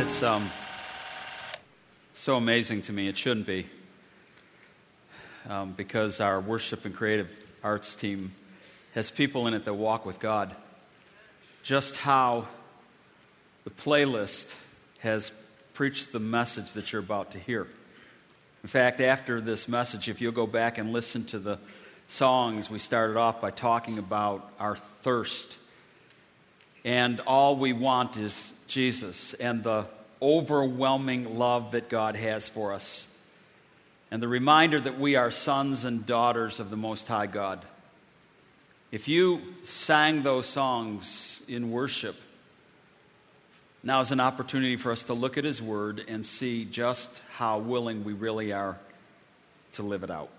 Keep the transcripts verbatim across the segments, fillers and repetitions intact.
It's um, so amazing to me. It shouldn't be, um, because our worship and creative arts team has people in it that walk with God. Just how the playlist has preached the message that you're about to hear. In fact, after this message, if you'll go back and listen to the songs, we started off by talking about our thirst. And all we want is Jesus and the overwhelming love that God has for us. And the reminder that we are sons and daughters of the Most High God. If you sang those songs in worship, now is an opportunity for us to look at His Word and see just how willing we really are to live it out.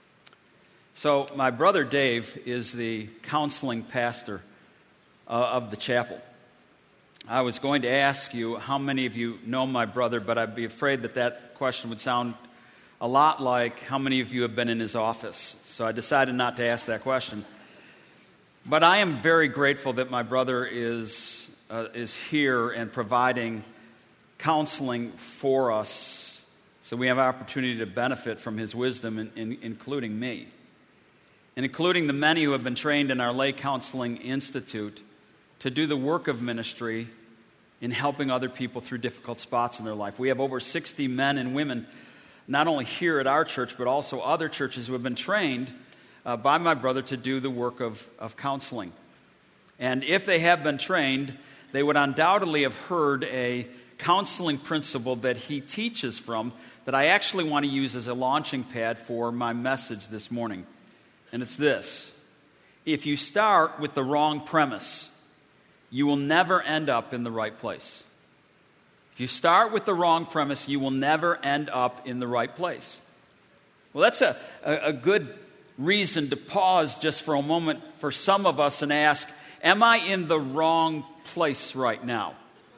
So, my brother Dave is the counseling pastor uh, of the chapel. I was going to ask you how many of you know my brother, but I'd be afraid that that question would sound a lot like how many of you have been in his office. So I decided not to ask that question. But I am very grateful that my brother is uh, is here and providing counseling for us, so we have an opportunity to benefit from his wisdom, in, in, including me, and including the many who have been trained in our Lay Counseling Institute to do the work of ministry in helping other people through difficult spots in their life. We have over sixty men and women, not only here at our church, but also other churches who have been trained uh, by my brother to do the work of, of counseling. And if they have been trained, they would undoubtedly have heard a counseling principle that he teaches from that I actually want to use as a launching pad for my message this morning. And it's this: if you start with the wrong premise, you will never end up in the right place. If you start with the wrong premise, you will never end up in the right place. Well, that's a, a, a good reason to pause just for a moment for some of us and ask, am I in the wrong place right now?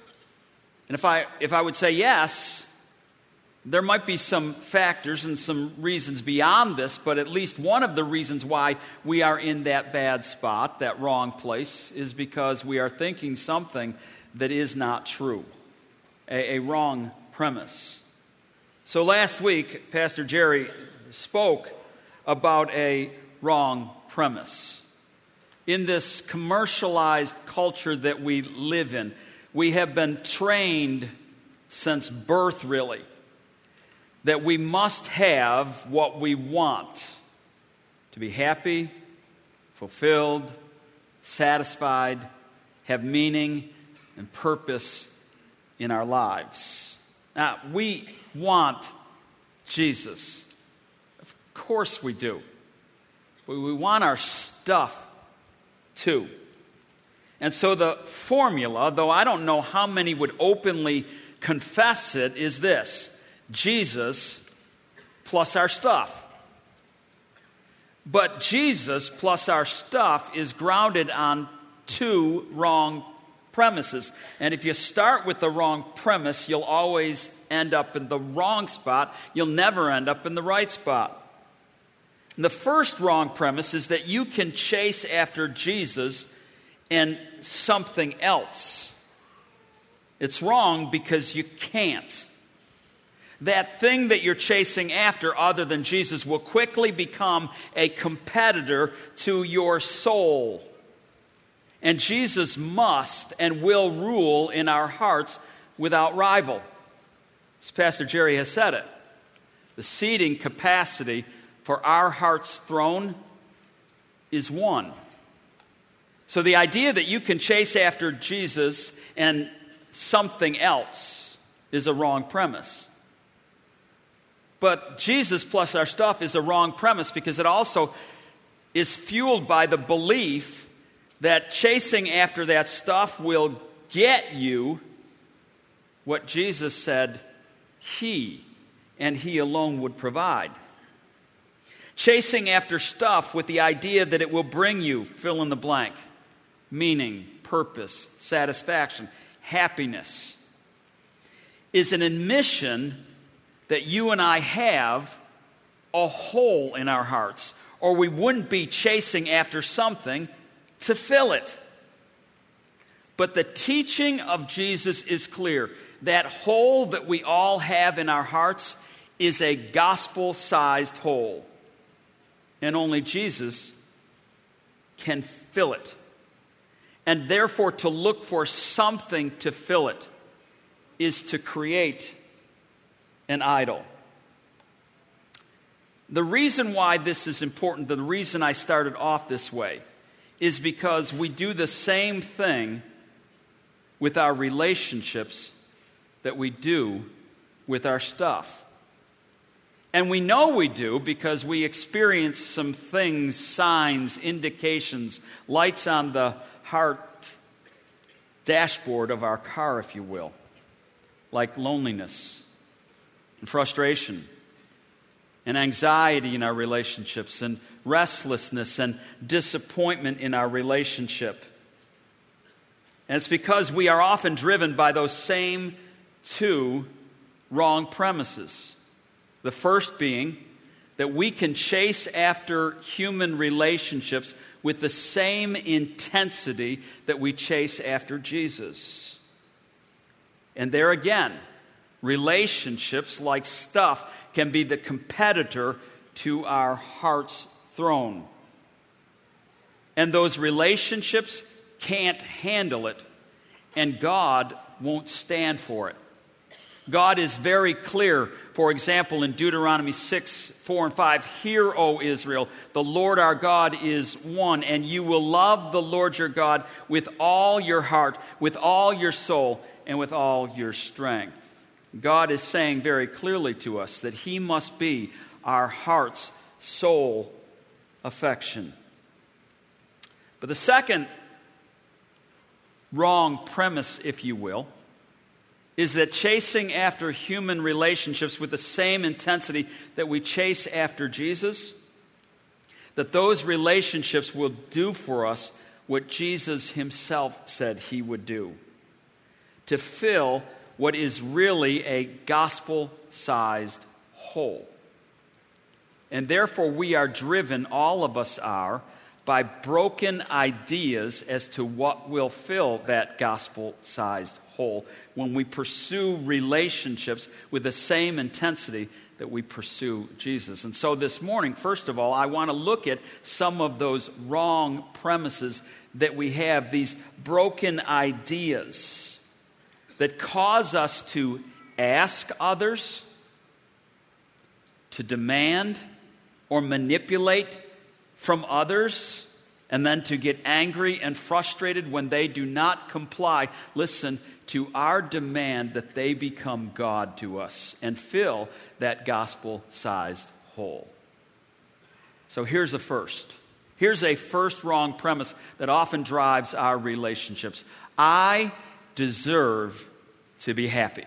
And if I if I would say yes, there might be some factors and some reasons beyond this, but at least one of the reasons why we are in that bad spot, that wrong place, is because we are thinking something that is not true, a, a wrong premise. So last week, Pastor Jerry spoke about a wrong premise. In this commercialized culture that we live in, we have been trained since birth, really, that we must have what we want to be happy, fulfilled, satisfied, have meaning and purpose in our lives. Now, we want Jesus. Of course we do. But we want our stuff too. And so the formula, though I don't know how many would openly confess it, is this: Jesus plus our stuff. But Jesus plus our stuff is grounded on two wrong premises. And if you start with the wrong premise, you'll always end up in the wrong spot. You'll never end up in the right spot. And the first wrong premise is that you can chase after Jesus and something else. It's wrong because you can't. That thing that you're chasing after other than Jesus will quickly become a competitor to your soul. And Jesus must and will rule in our hearts without rival. As Pastor Jerry has said it, the seating capacity for our heart's throne is one. So the idea that you can chase after Jesus and something else is a wrong premise. But Jesus plus our stuff is a wrong premise because it also is fueled by the belief that chasing after that stuff will get you what Jesus said He and He alone would provide. Chasing after stuff with the idea that it will bring you, fill in the blank, meaning, purpose, satisfaction, happiness, is an admission that you and I have a hole in our hearts, or we wouldn't be chasing after something to fill it. But the teaching of Jesus is clear. That hole that we all have in our hearts is a gospel-sized hole. And only Jesus can fill it. And therefore, to look for something to fill it is to create an idol. The reason why this is important, the reason I started off this way, is because we do the same thing with our relationships that we do with our stuff. And we know we do because we experience some things, signs, indications, lights on the heart dashboard of our car, if you will, like loneliness and frustration and anxiety in our relationships and restlessness and disappointment in our relationship. And it's because we are often driven by those same two wrong premises. The first being that we can chase after human relationships with the same intensity that we chase after Jesus. And there again, relationships, like stuff, can be the competitor to our heart's throne. And those relationships can't handle it, and God won't stand for it. God is very clear, for example, in Deuteronomy six, four and five, "Hear, O Israel, the Lord our God is one, and you will love the Lord your God with all your heart, with all your soul, and with all your strength." God is saying very clearly to us that He must be our heart's sole affection. But the second wrong premise, if you will, is that chasing after human relationships with the same intensity that we chase after Jesus, that those relationships will do for us what Jesus Himself said He would do, to fill what is really a gospel-sized hole. And therefore we are driven, all of us are, by broken ideas as to what will fill that gospel-sized hole when we pursue relationships with the same intensity that we pursue Jesus. And so this morning, first of all, I want to look at some of those wrong premises that we have, these broken ideas that cause us to ask others, to demand or manipulate from others, and then to get angry and frustrated when they do not comply. Listen, to our demand that they become God to us and fill that gospel-sized hole. So here's the first. Here's a first wrong premise that often drives our relationships. I deserve to be happy.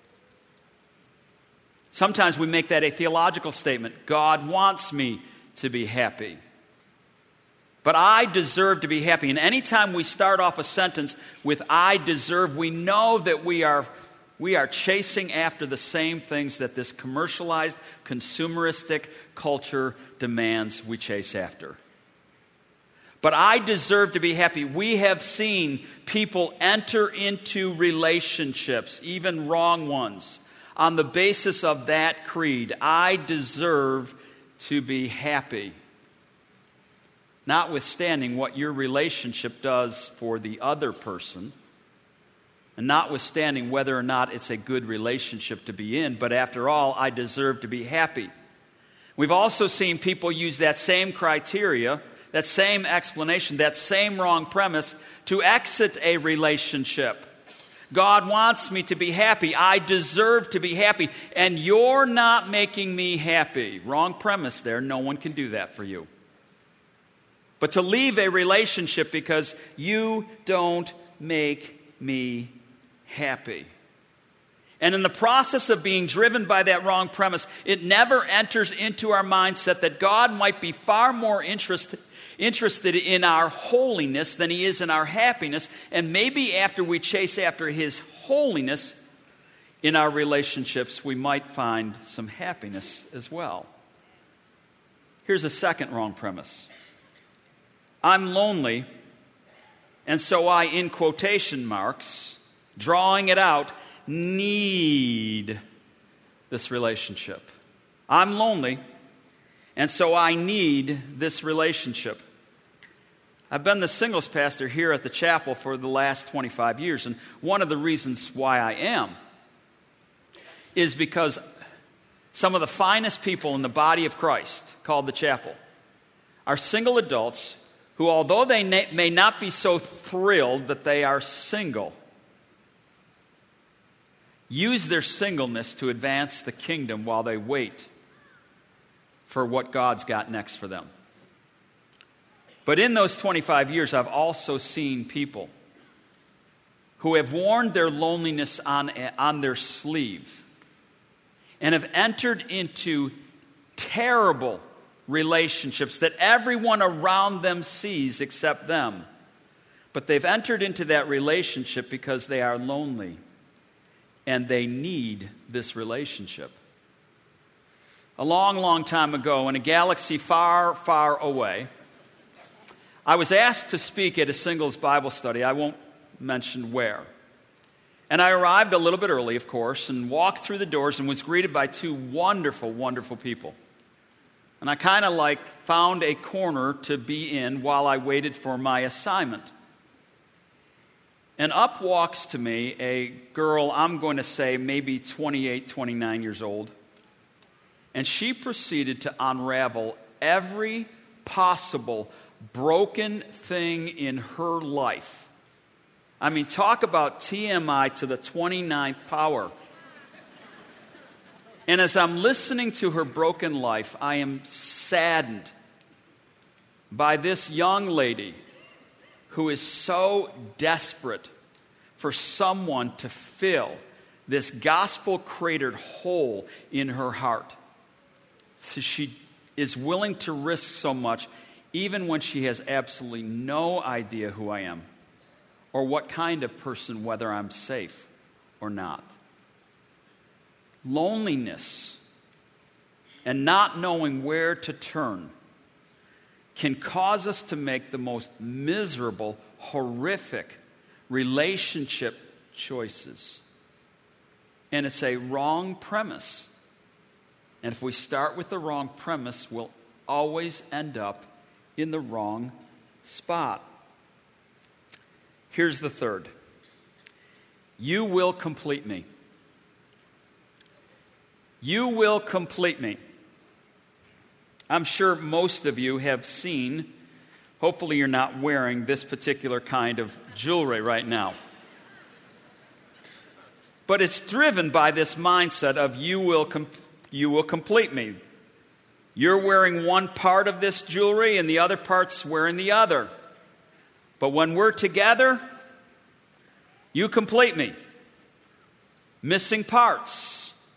Sometimes we make that a theological statement. God wants me to be happy. But I deserve to be happy. And anytime we start off a sentence with I deserve, we know that we are, we are chasing after the same things that this commercialized, consumeristic culture demands we chase after. But I deserve to be happy. We have seen people enter into relationships, even wrong ones, on the basis of that creed. I deserve to be happy. Notwithstanding what your relationship does for the other person, and notwithstanding whether or not it's a good relationship to be in, but after all, I deserve to be happy. We've also seen people use that same criteria, that same explanation, that same wrong premise to exit a relationship. God wants me to be happy. I deserve to be happy. And you're not making me happy. Wrong premise there. No one can do that for you. But to leave a relationship because you don't make me happy. And in the process of being driven by that wrong premise, it never enters into our mindset that God might be far more interested interested in our holiness than He is in our happiness. And maybe after we chase after His holiness in our relationships, we might find some happiness as well. Here's a second wrong premise. I'm lonely And so I, in quotation marks, drawing it out, need this relationship. I'm lonely, and so I need this relationship. I've been the singles pastor here at the chapel for the last twenty-five years, and one of the reasons why I am is because some of the finest people in the body of Christ, called the chapel, are single adults who, although they may not be so thrilled that they are single, use their singleness to advance the kingdom while they wait for what God's got next for them. But in those twenty-five years, I've also seen people who have worn their loneliness on, on their sleeve and have entered into terrible relationships that everyone around them sees except them. But they've entered into that relationship because they are lonely and they need this relationship. A long, long time ago, in a galaxy far, far away, I was asked to speak at a singles Bible study. I won't mention where. And I arrived a little bit early, of course, and walked through the doors and was greeted by two wonderful, wonderful people. And I kind of like found a corner to be in while I waited for my assignment. And up walks to me a girl, I'm going to say maybe twenty-eight, twenty-nine years old. And she proceeded to unravel every possible broken thing in her life. I mean, talk about T M I to the twenty-ninth power. And as I'm listening to her broken life, I am saddened by this young lady who is so desperate for someone to fill this gospel-cratered hole in her heart. So she is willing to risk so much, even when she has absolutely no idea who I am or what kind of person, whether I'm safe or not. Loneliness and not knowing where to turn can cause us to make the most miserable, horrific relationship choices. And it's a wrong premise. And if we start with the wrong premise, we'll always end up in the wrong spot. Here's the third. You will complete me. You will complete me. I'm sure most of you have seen, hopefully you're not wearing this particular kind of jewelry right now. But it's driven by this mindset of you will com- you will complete me. You're wearing one part of this jewelry and the other part's wearing the other. But when we're together, you complete me. Missing parts.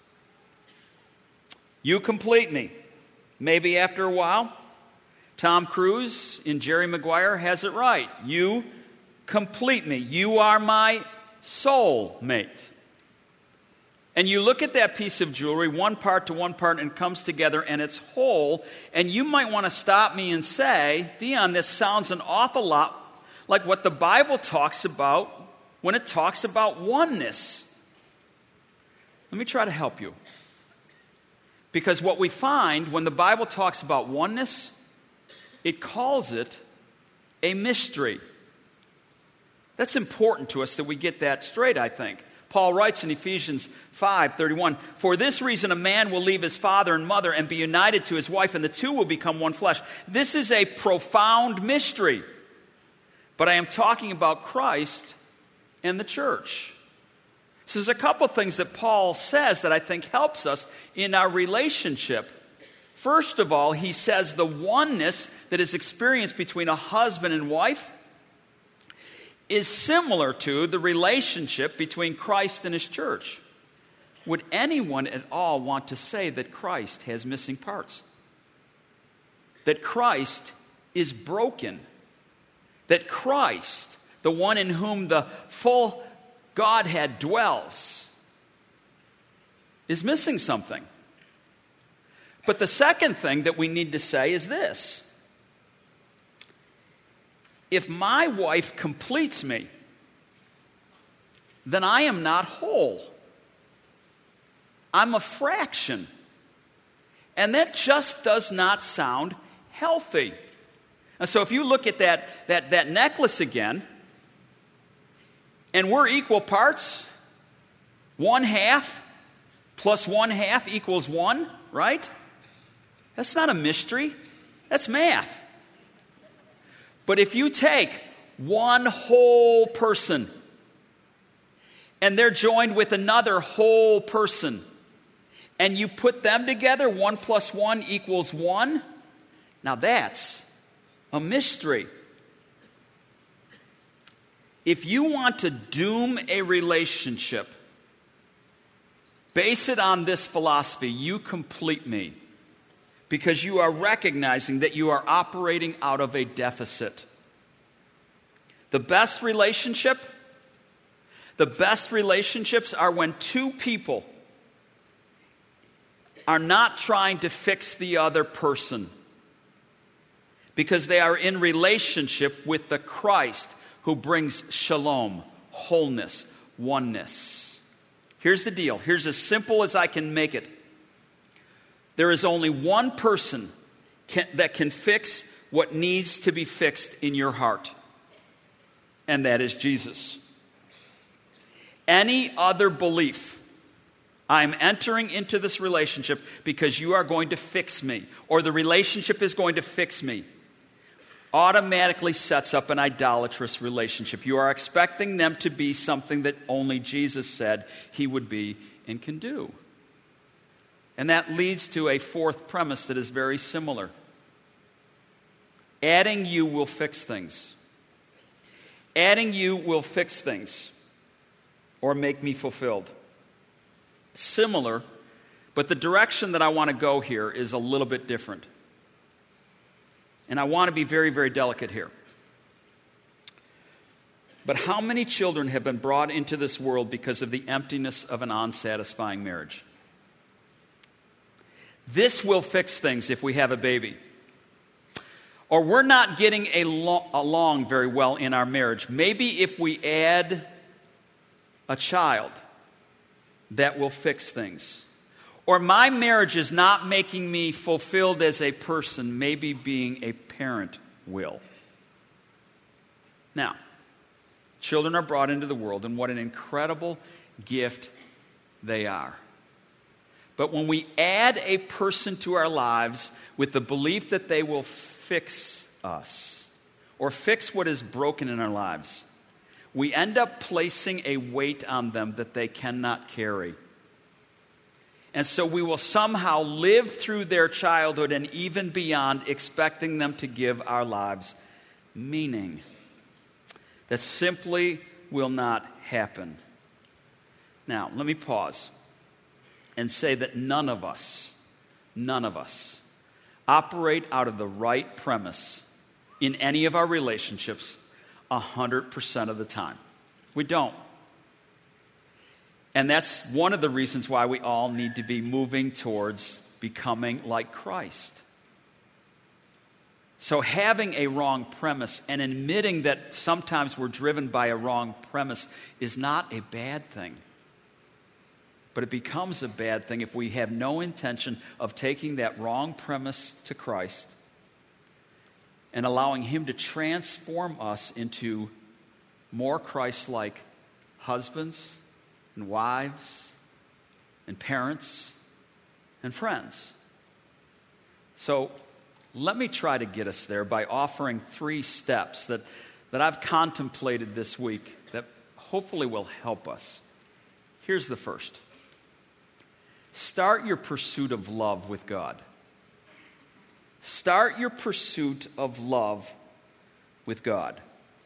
You complete me. Maybe after a while, Tom Cruise in Jerry Maguire has it right. You complete me. You are my soul mate. And you look at that piece of jewelry, one part to one part, and it comes together and it's whole. And you might want to stop me and say, Dion, this sounds an awful lot like what the Bible talks about when it talks about oneness. Let me try to help you. Because what we find when the Bible talks about oneness, it calls it a mystery. That's important to us that we get that straight, I think. Paul writes in Ephesians five thirty-one, "For this reason a man will leave his father and mother and be united to his wife, and the two will become one flesh." This is a profound mystery. But I am talking about Christ and the church. So there's a couple things that Paul says that I think helps us in our relationship. First of all, he says the oneness that is experienced between a husband and wife is similar to the relationship between Christ and his church. Would anyone at all want to say that Christ has missing parts? That Christ is broken? That Christ, the one in whom the full Godhead dwells, is missing something? But the second thing that we need to say is this: if my wife completes me, then I am not whole. I'm a fraction. And that just does not sound healthy. And so if you look at that, that, that necklace again, and we're equal parts, one half plus one half equals one, right? That's not a mystery. That's math. But if you take one whole person and they're joined with another whole person, and you put them together, one plus one equals one, now that's a mystery. If you want to doom a relationship, base it on this philosophy: you complete me. Because you are recognizing that you are operating out of a deficit. The best relationship, the best relationships are when two people are not trying to fix the other person, because they are in relationship with the Christ who brings shalom, wholeness, oneness. Here's the deal. Here's as simple as I can make it. There is only one person can, that can fix what needs to be fixed in your heart, and that is Jesus. Any other belief, I'm entering into this relationship because you are going to fix me, or the relationship is going to fix me, automatically sets up an idolatrous relationship. You are expecting them to be something that only Jesus said he would be and can do. And that leads to a fourth premise that is very similar. Adding you will fix things. Adding you will fix things or make me fulfilled. Similar, but the direction that I want to go here is a little bit different. And I want to be very, very delicate here. But how many children have been brought into this world because of the emptiness of an unsatisfying marriage? This will fix things if we have a baby. Or we're not getting a lo- along very well in our marriage. Maybe if we add a child, that will fix things. Or my marriage is not making me fulfilled as a person. Maybe being a parent will. Now, children are brought into the world, and what an incredible gift they are. But when we add a person to our lives with the belief that they will fix us or fix what is broken in our lives, we end up placing a weight on them that they cannot carry. And so we will somehow live through their childhood and even beyond, expecting them to give our lives meaning. That simply will not happen. Now, let me pause and say that none of us, none of us, operate out of the right premise in any of our relationships one hundred percent of the time. We don't. And that's one of the reasons why we all need to be moving towards becoming like Christ. So having a wrong premise and admitting that sometimes we're driven by a wrong premise is not a bad thing. But it becomes a bad thing if we have no intention of taking that wrong premise to Christ and allowing him to transform us into more Christ-like husbands and wives and parents and friends. So let me try to get us there by offering three steps that, that I've contemplated this week that hopefully will help us. Here's the first. Start your pursuit of love with God. Start your pursuit of love with God.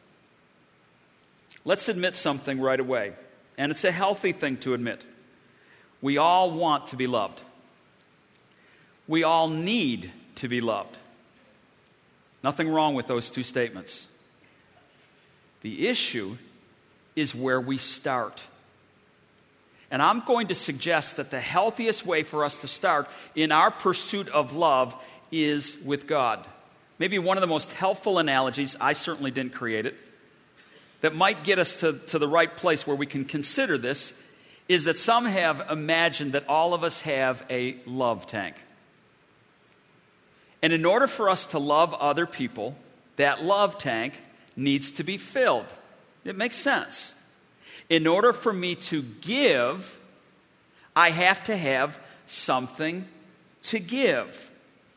Let's admit something right away, and it's a healthy thing to admit. We all want to be loved. We all need to be loved. Nothing wrong with those two statements. The issue is where we start. And I'm going to suggest that the healthiest way for us to start in our pursuit of love is with God. maybe one of the most helpful analogies, I certainly didn't create it, that might get us to, to the right place where we can consider this, is that some have imagined that all of us have a love tank. And in order for us to love other people, that love tank needs to be filled. It makes sense. In order for me to give, I have to have something to give.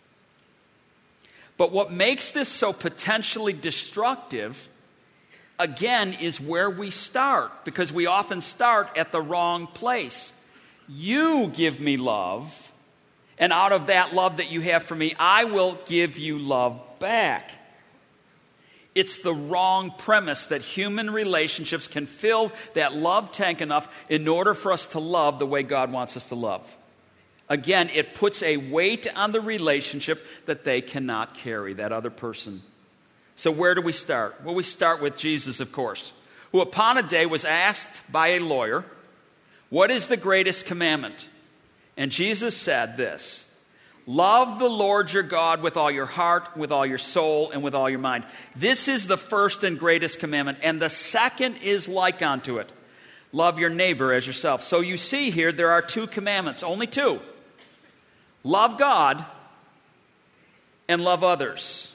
But what makes this so potentially destructive, again, is where we start, because we often start at the wrong place. You give me love, and out of that love that you have for me, I will give you love back. It's the wrong premise that human relationships can fill that love tank enough in order for us to love the way God wants us to love. Again, it puts a weight on the relationship that they cannot carry, that other person. So where do we start? Well, we start with Jesus, of course, who upon a day was asked by a lawyer, "What is the greatest commandment?" And Jesus said this, "Love the Lord your God with all your heart, with all your soul, and with all your mind. This is the first and greatest commandment, and the second is like unto it. Love your neighbor as yourself." So you see here, there are two commandments, only two. Love God and love others.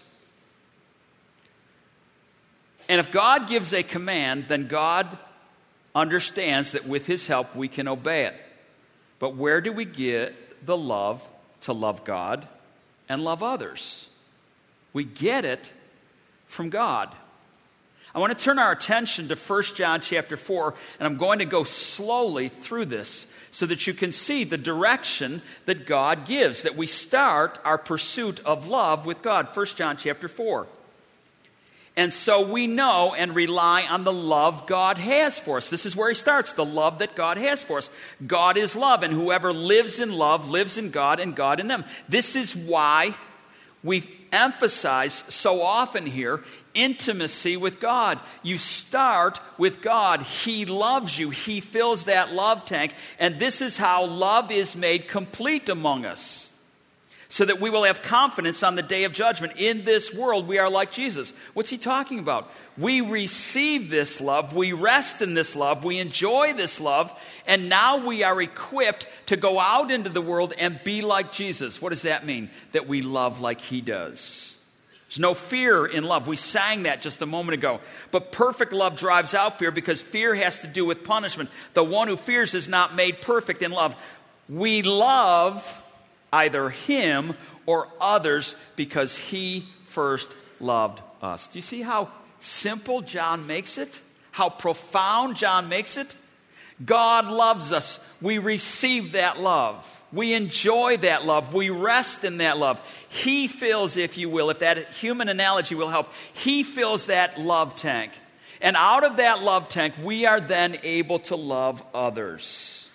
And if God gives a command, then God understands that with his help we can obey it. But where do we get the love to love God and love others? We get it from God. I want to turn our attention to First John chapter four, and I'm going to go slowly through this so that you can see the direction that God gives, that we start our pursuit of love with God. First John chapter four. And so we know and rely on the love God has for us. This is where he starts, the love that God has for us. God is love, and whoever lives in love lives in God and God in them. This is why we emphasize so often here intimacy with God. You start with God. He loves you. He fills that love tank. And this is how love is made complete among us, so that we will have confidence on the day of judgment. In this world, we are like Jesus. What's he talking about? We receive this love. We rest in this love. We enjoy this love. And now we are equipped to go out into the world and be like Jesus. What does that mean? That we love like he does. There's no fear in love. We sang that just a moment ago. But perfect love drives out fear, because fear has to do with punishment. The one who fears is not made perfect in love. We love either him or others because he first loved us. Do you see how simple John makes it? How profound John makes it? God loves us. We receive that love. We enjoy that love. We rest in that love. He fills, if you will, if that human analogy will help, he fills that love tank. And out of that love tank, we are then able to love others.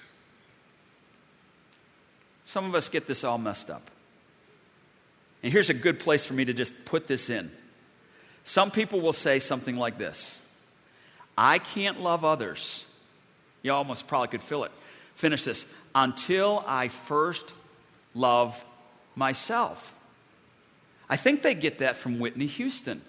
Some of us get this all messed up. And here's a good place for me to just put this in. Some people will say something like this: I can't love others. You almost probably could fill it. Finish this. Until I first love myself. I think they get that from Whitney Houston,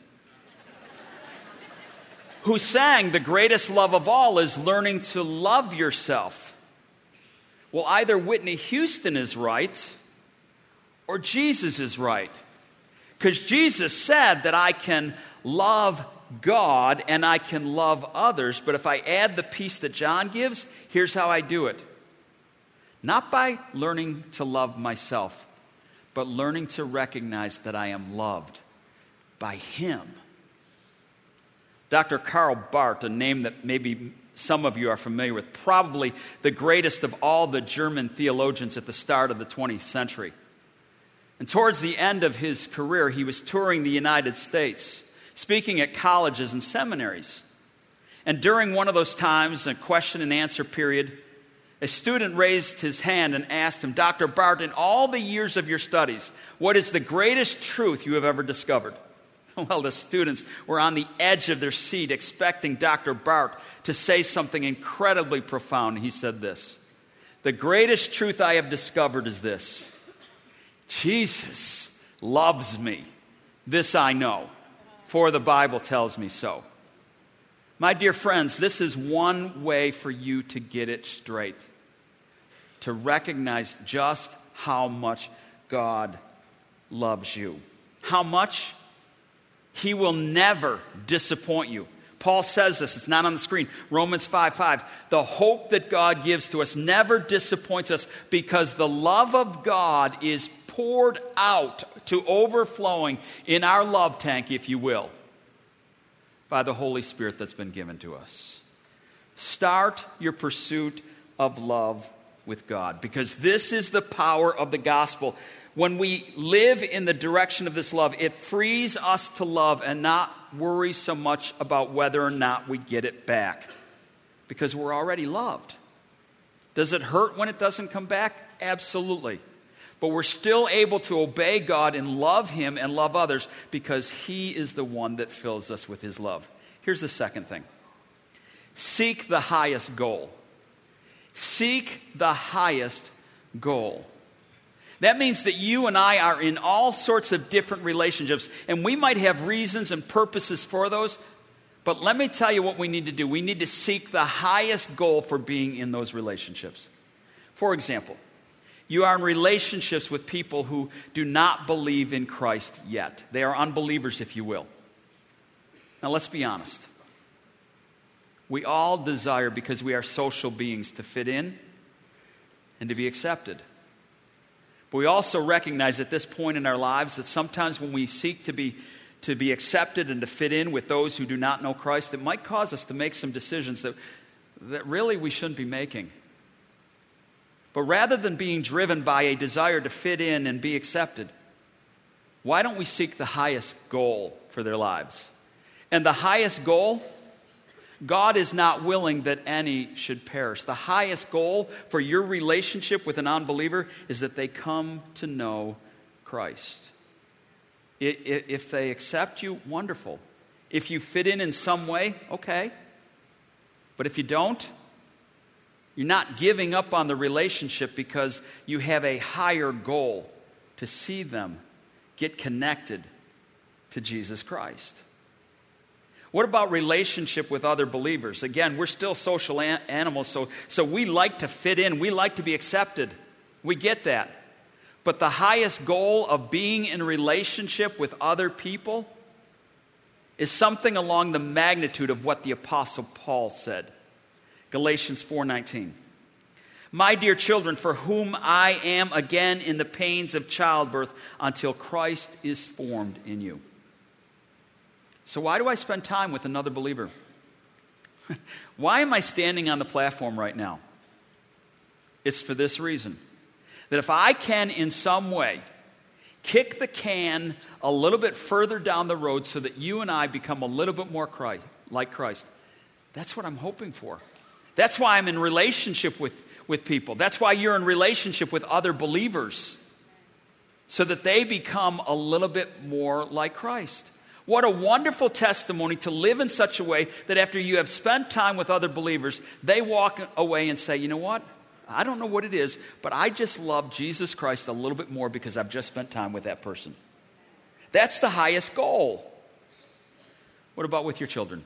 who sang, "The greatest love of all is learning to love yourself." Well, either Whitney Houston is right or Jesus is right. Because Jesus said that I can love God and I can love others. But if I add the piece that John gives, here's how I do it. Not by learning to love myself, but learning to recognize that I am loved by him. Doctor Karl Barth, a name that maybe some of you are familiar with, probably the greatest of all the German theologians at the start of the twentieth century. And towards the end of his career, he was touring the United States, speaking at colleges and seminaries. And during one of those times, a question and answer period, a student raised his hand and asked him, "Doctor Barth, in all the years of your studies, what is the greatest truth you have ever discovered?" Well, the students were on the edge of their seat, expecting Doctor Barth to say something incredibly profound. He said this: "The greatest truth I have discovered is this: Jesus loves me. This I know, for the Bible tells me so. My dear friends, this is one way for you to get it straight, to recognize just how much God loves you. How much? He will never disappoint you. Paul says this, it's not on the screen. Romans five five. The hope that God gives to us never disappoints us because the love of God is poured out to overflowing in our love tank, if you will, by the Holy Spirit that's been given to us. Start your pursuit of love with God, because this is the power of the gospel. When we live in the direction of this love, it frees us to love and not worry so much about whether or not we get it back, because we're already loved. Does it hurt when it doesn't come back? Absolutely. But we're still able to obey God and love Him and love others because He is the one that fills us with His love. Here's the second thing. Seek the highest goal. Seek the highest goal. That means that you and I are in all sorts of different relationships, and we might have reasons and purposes for those, but let me tell you what we need to do. We need to seek the highest goal for being in those relationships. For example, you are in relationships with people who do not believe in Christ yet. They are unbelievers, if you will. Now, let's be honest. We all desire, because we are social beings, to fit in and to be accepted. But we also recognize at this point in our lives that sometimes when we seek to be, to be accepted and to fit in with those who do not know Christ, it might cause us to make some decisions that, that really we shouldn't be making. But rather than being driven by a desire to fit in and be accepted, why don't we seek the highest goal for their lives? And the highest goal, God is not willing that any should perish. The highest goal for your relationship with an unbeliever is that they come to know Christ. If they accept you, wonderful. If you fit in in some way, okay. But if you don't, you're not giving up on the relationship because you have a higher goal to see them get connected to Jesus Christ. What about relationship with other believers? Again, we're still social an- animals, so, so we like to fit in. We like to be accepted. We get that. But the highest goal of being in relationship with other people is something along the magnitude of what the Apostle Paul said. Galatians four nineteen. My dear children, for whom I am again in the pains of childbirth until Christ is formed in you. So why do I spend time with another believer? Why am I standing on the platform right now? It's for this reason. That if I can in some way kick the can a little bit further down the road so that you and I become a little bit more Christ, like Christ, that's what I'm hoping for. That's why I'm in relationship with, with people. That's why you're in relationship with other believers, so that they become a little bit more like Christ. What a wonderful testimony to live in such a way that after you have spent time with other believers, they walk away and say, you know what? I don't know what it is, but I just love Jesus Christ a little bit more because I've just spent time with that person. That's the highest goal. What about with your children?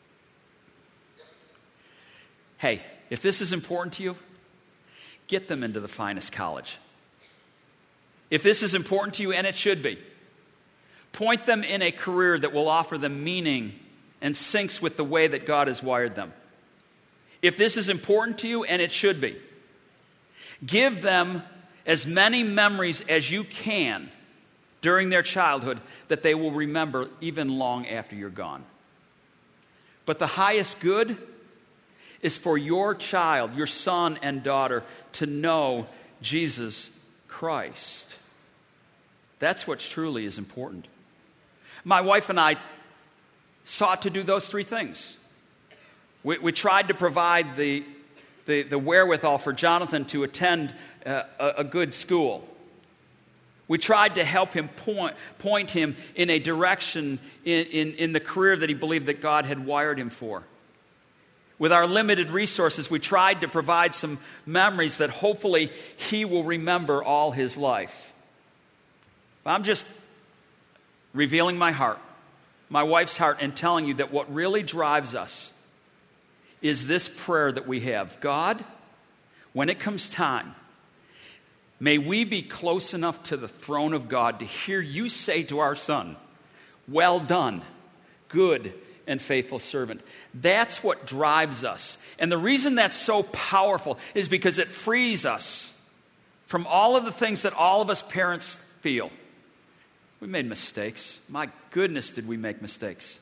Hey, if this is important to you, get them into the finest college. If this is important to you, and it should be, point them in a career that will offer them meaning and syncs with the way that God has wired them. If this is important to you, and it should be, give them as many memories as you can during their childhood that they will remember even long after you're gone. But the highest good is for your child, your son and daughter, to know Jesus Christ. That's what truly is important. My wife and I sought to do those three things. We, we tried to provide the, the, the wherewithal for Jonathan to attend uh, a, a good school. We tried to help him point, point him in a direction in, in, in the career that he believed that God had wired him for. With our limited resources, we tried to provide some memories that hopefully he will remember all his life. I'm just revealing my heart, my wife's heart, and telling you that what really drives us is this prayer that we have. God, when it comes time, may we be close enough to the throne of God to hear you say to our son, well done, good and faithful servant. That's what drives us. And the reason that's so powerful is because it frees us from all of the things that all of us parents feel. We made mistakes. My goodness, did we make mistakes.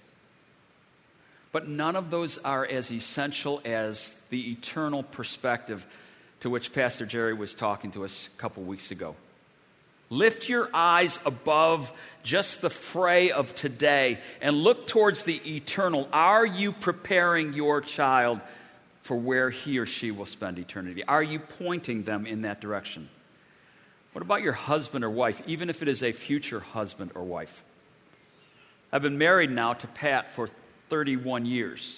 But none of those are as essential as the eternal perspective to which Pastor Jerry was talking to us a couple weeks ago. Lift your eyes above just the fray of today and look towards the eternal. Are you preparing your child for where he or she will spend eternity? Are you pointing them in that direction? What about your husband or wife, even if it is a future husband or wife? I've been married now to Pat for thirty-one years.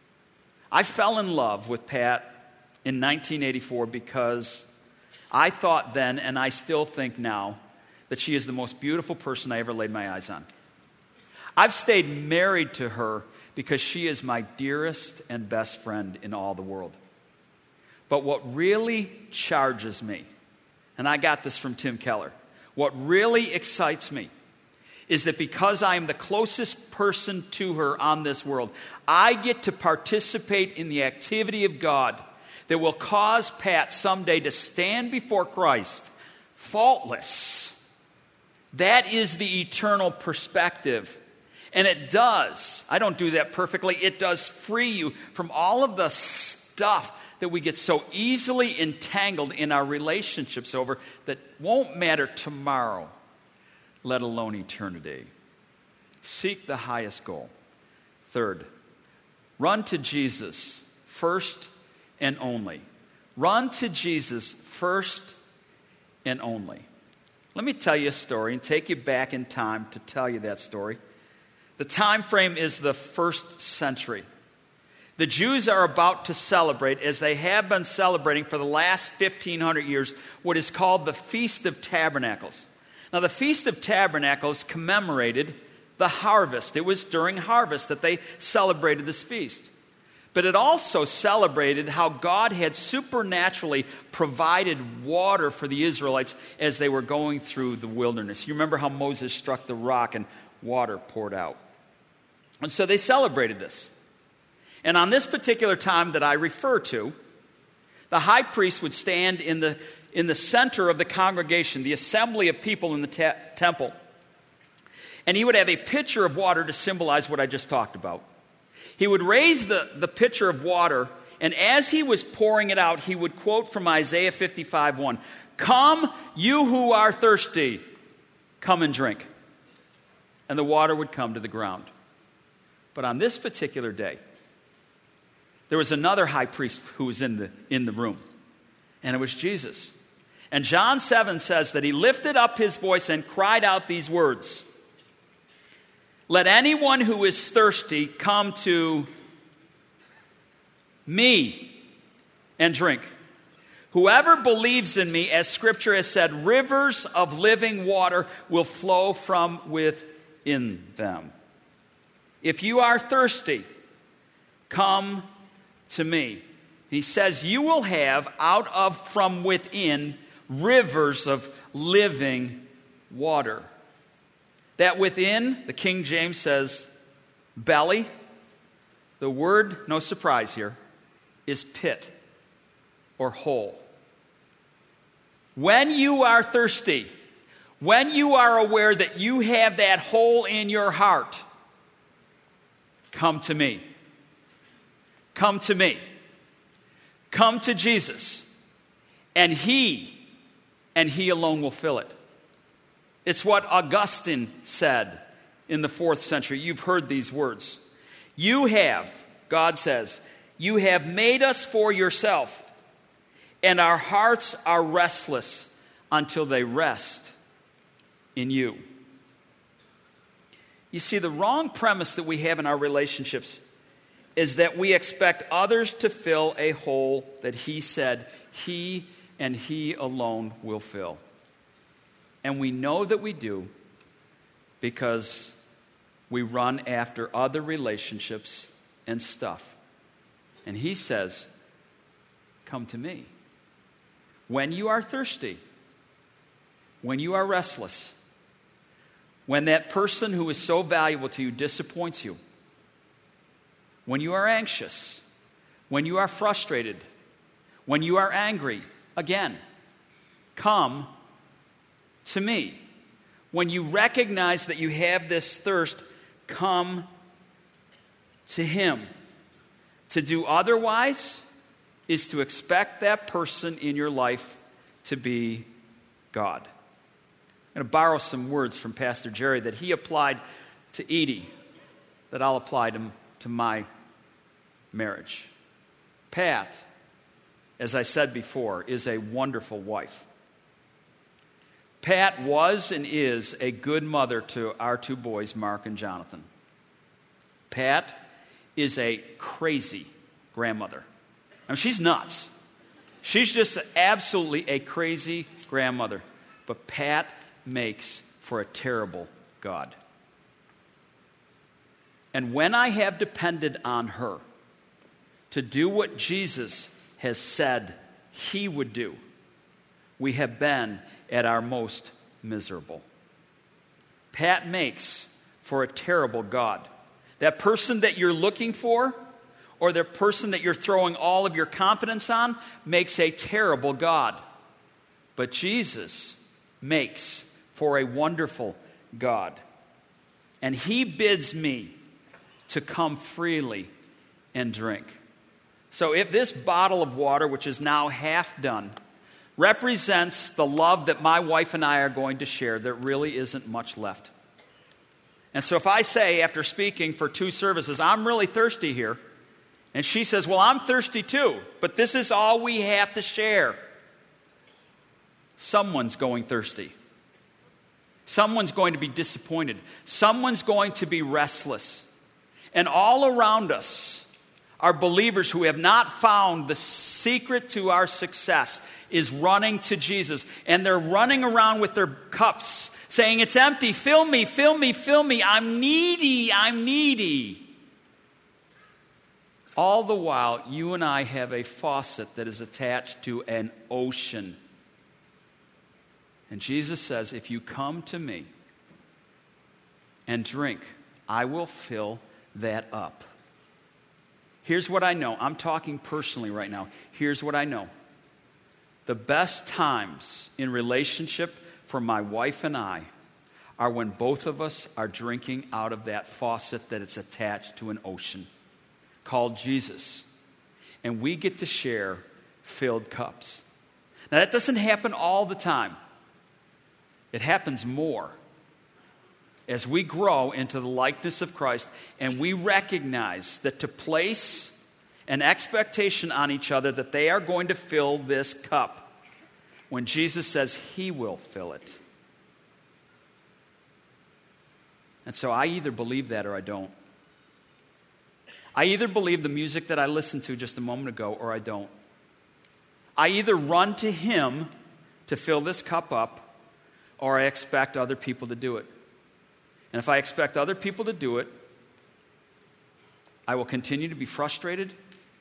I fell in love with Pat in nineteen eighty-four because I thought then, and I still think now, that she is the most beautiful person I ever laid my eyes on. I've stayed married to her because she is my dearest and best friend in all the world. But what really charges me, and I got this from Tim Keller, what really excites me is that because I am the closest person to her on this world, I get to participate in the activity of God that will cause Pat someday to stand before Christ faultless. That is the eternal perspective. And it does, I don't do that perfectly, it does free you from all of the stuff that we get so easily entangled in our relationships over that won't matter tomorrow, let alone eternity. Seek the highest goal. Third, run to Jesus first and only. Run to Jesus first and only. Let me tell you a story and take you back in time to tell you that story. The time frame is the first century. The Jews are about to celebrate, as they have been celebrating for the last fifteen hundred years, what is called the Feast of Tabernacles. Now, the Feast of Tabernacles commemorated the harvest. It was during harvest that they celebrated this feast. But it also celebrated how God had supernaturally provided water for the Israelites as they were going through the wilderness. You remember how Moses struck the rock and water poured out. And so they celebrated this. And on this particular time that I refer to, the high priest would stand in the, in the center of the congregation, the assembly of people in the ta- temple. And he would have a pitcher of water to symbolize what I just talked about. He would raise the, the pitcher of water, and as he was pouring it out, he would quote from Isaiah fifty-five one, "Come, you who are thirsty, come and drink." And the water would come to the ground. But on this particular day, there was another high priest who was in the, in the room, and it was Jesus. And John seven says that he lifted up his voice and cried out these words, "Let anyone who is thirsty come to me and drink. Whoever believes in me, as Scripture has said, rivers of living water will flow from within them. If you are thirsty, come to me." He says you will have out of from within rivers of living water. That within, the King James says, belly. The word, no surprise here, is pit or hole. When you are thirsty, when you are aware that you have that hole in your heart, come to me. Come to me. Come to Jesus. And He, and He alone will fill it. It's what Augustine said in the fourth century. You've heard these words. You have, God says, you have made us for yourself, and our hearts are restless until they rest in you. You see, the wrong premise that we have in our relationships is that we expect others to fill a hole that He said He and He alone will fill. And we know that we do because we run after other relationships and stuff. And he says, come to me. When you are thirsty, when you are restless, when that person who is so valuable to you disappoints you, when you are anxious, when you are frustrated, when you are angry, again, come to me. When you recognize that you have this thirst, come to him. To do otherwise is to expect that person in your life to be God. I'm going to borrow some words from Pastor Jerry that he applied to Edie, that I'll apply to, to my marriage. Pat, as I said before, is a wonderful wife. Pat was and is a good mother to our two boys, Mark and Jonathan. Pat is a crazy grandmother. I mean, she's nuts. She's just absolutely a crazy grandmother. But Pat makes for a terrible God. And when I have depended on her to do what Jesus has said he would do, we have been at our most miserable. Pat makes for a terrible God. That person that you're looking for, or the person that you're throwing all of your confidence on, makes a terrible God. But Jesus makes for a wonderful God. And he bids me to come freely and drink. So if this bottle of water, which is now half done, represents the love that my wife and I are going to share, there really isn't much left. And so if I say, after speaking for two services, I'm really thirsty here, and she says, well, I'm thirsty too, but this is all we have to share, someone's going thirsty. Someone's going to be disappointed. Someone's going to be restless. And all around us are believers who have not found the secret to our success is running to Jesus. And they're running around with their cups saying, it's empty, fill me, fill me, fill me. I'm needy, I'm needy. All the while, you and I have a faucet that is attached to an ocean. And Jesus says, if you come to me and drink, I will fill that up. Here's what I know. I'm talking personally right now. Here's what I know. The best times in relationship for my wife and I are when both of us are drinking out of that faucet that is attached to an ocean called Jesus. And we get to share filled cups. Now, that doesn't happen all the time. It happens more as we grow into the likeness of Christ and we recognize that to place an expectation on each other that they are going to fill this cup when Jesus says he will fill it. And so I either believe that or I don't. I either believe the music that I listened to just a moment ago or I don't. I either run to him to fill this cup up or I expect other people to do it. And if I expect other people to do it, I will continue to be frustrated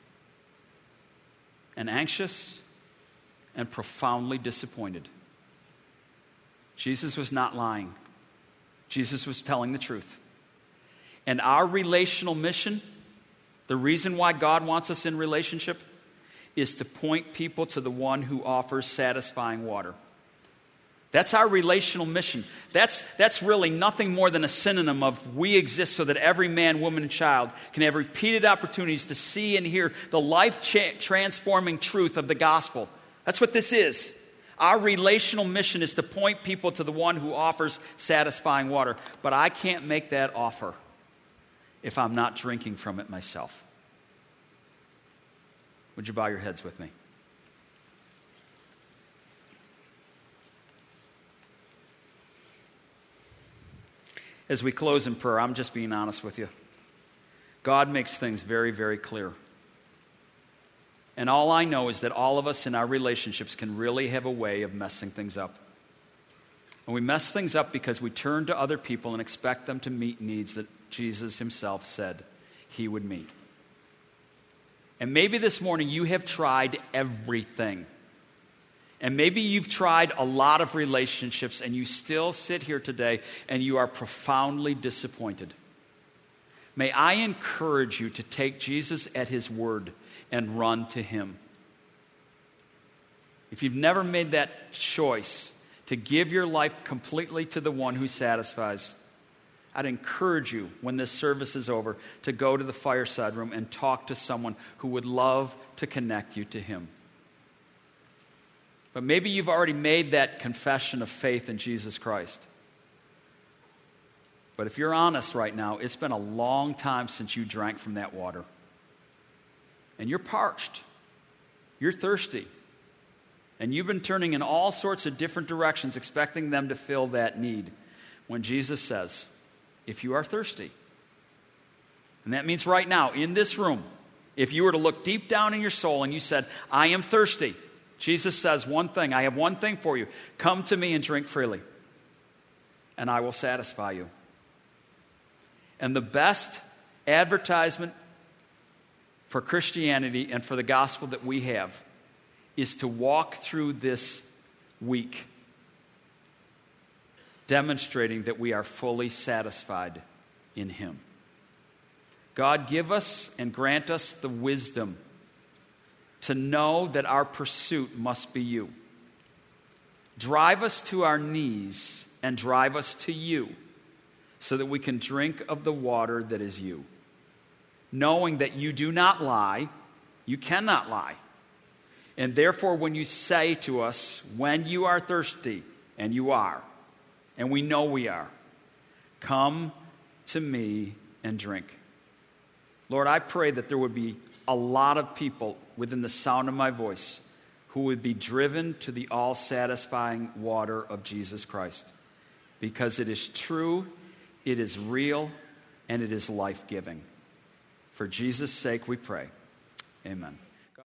and anxious and profoundly disappointed. Jesus was not lying. Jesus was telling the truth. And our relational mission, the reason why God wants us in relationship, is to point people to the one who offers satisfying water. That's our relational mission. That's, that's really nothing more than a synonym of we exist so that every man, woman, and child can have repeated opportunities to see and hear the life-transforming truth of the gospel. That's what this is. Our relational mission is to point people to the one who offers satisfying water. But I can't make that offer if I'm not drinking from it myself. Would you bow your heads with me? As we close in prayer, I'm just being honest with you. God makes things very, very clear. And all I know is that all of us in our relationships can really have a way of messing things up. And we mess things up because we turn to other people and expect them to meet needs that Jesus himself said he would meet. And maybe this morning you have tried everything. And maybe you've tried a lot of relationships and you still sit here today and you are profoundly disappointed. May I encourage you to take Jesus at his word and run to him. If you've never made that choice to give your life completely to the one who satisfies, I'd encourage you, when this service is over, to go to the fireside room and talk to someone who would love to connect you to him. But maybe you've already made that confession of faith in Jesus Christ. But if you're honest right now, it's been a long time since you drank from that water. And you're parched. You're thirsty. And you've been turning in all sorts of different directions, expecting them to fill that need. When Jesus says, if you are thirsty, and that means right now, in this room, if you were to look deep down in your soul and you said, I am thirsty, Jesus says one thing, I have one thing for you. Come to me and drink freely, and I will satisfy you. And the best advertisement for Christianity and for the gospel that we have is to walk through this week demonstrating that we are fully satisfied in him. God, give us and grant us the wisdom to know that our pursuit must be you. Drive us to our knees and drive us to you so that we can drink of the water that is you. Knowing that you do not lie, you cannot lie. And therefore, when you say to us, when you are thirsty, and you are, and we know we are, come to me and drink. Lord, I pray that there would be a lot of people within the sound of my voice who would be driven to the all-satisfying water of Jesus Christ. Because it is true, it is real, and it is life-giving. For Jesus' sake we pray. Amen.